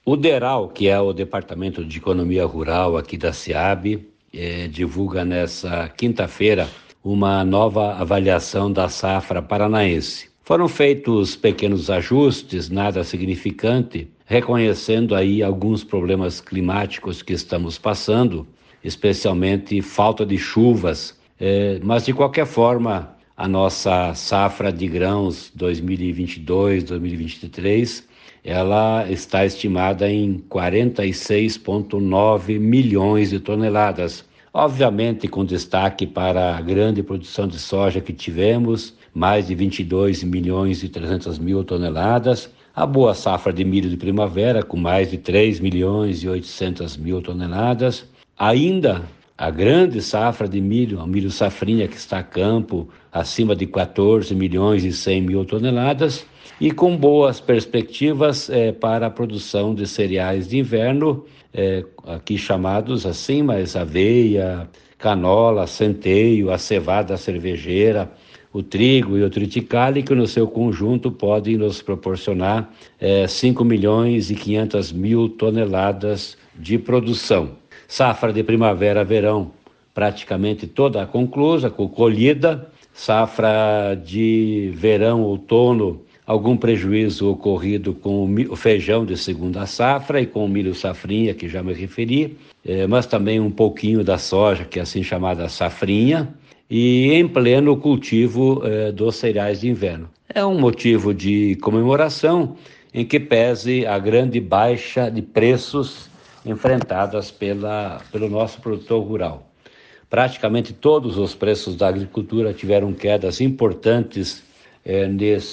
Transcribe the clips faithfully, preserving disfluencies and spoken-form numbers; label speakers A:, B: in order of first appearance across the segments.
A: O DERAL, que é o Departamento de Economia Rural aqui da SEAB, eh, divulga nessa quinta-feira uma nova avaliação da safra paranaense. Foram feitos pequenos ajustes, nada significante, reconhecendo aí alguns problemas climáticos que estamos passando, especialmente falta de chuvas, eh, mas de qualquer forma a nossa safra de grãos dois mil e vinte e dois, dois mil e vinte e três, ela está estimada em quarenta e seis vírgula nove milhões de toneladas. Obviamente com destaque para a grande produção de soja que tivemos, mais de vinte e dois milhões e trezentas mil toneladas, a boa safra de milho de primavera com mais de três milhões e oitocentas mil toneladas, ainda a grande safra de milho, o milho safrinha que está a campo, acima de quatorze milhões e cem mil toneladas, e com boas perspectivas eh, para a produção de cereais de inverno, eh, aqui chamados assim, mas aveia, canola, centeio, a cevada cervejeira, o trigo e o triticale, que no seu conjunto podem nos proporcionar eh, cinco milhões e quinhentas mil toneladas de produção. Safra de primavera-verão praticamente toda conclusa, com colhida. Safra de verão-outono, algum prejuízo ocorrido com o feijão de segunda safra e com o milho safrinha, que já me referi, eh, mas também um pouquinho da soja, que é assim chamada safrinha, e em pleno cultivo eh, dos cereais de inverno. É um motivo de comemoração em que pese a grande baixa de preços enfrentadas pela, pelo nosso produtor rural. Praticamente todos os preços da agricultura tiveram quedas importantes eh,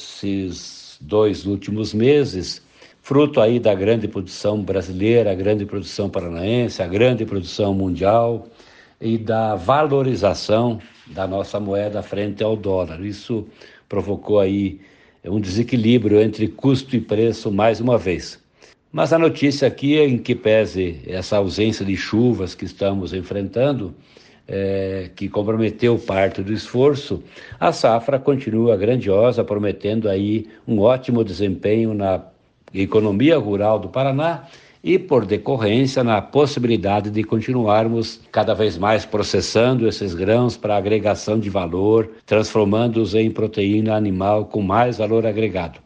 A: nesses dois últimos meses, fruto aí da grande produção brasileira, a grande produção paranaense, a grande produção mundial e da valorização da nossa moeda frente ao dólar. Isso provocou aí um desequilíbrio entre custo e preço mais uma vez. Mas a notícia aqui é em que pese essa ausência de chuvas que estamos enfrentando, é, que comprometeu parte do esforço, a safra continua grandiosa, prometendo aí um ótimo desempenho na economia rural do Paraná e, por decorrência, na possibilidade de continuarmos cada vez mais processando esses grãos para agregação de valor, transformando-os em proteína animal com mais valor agregado.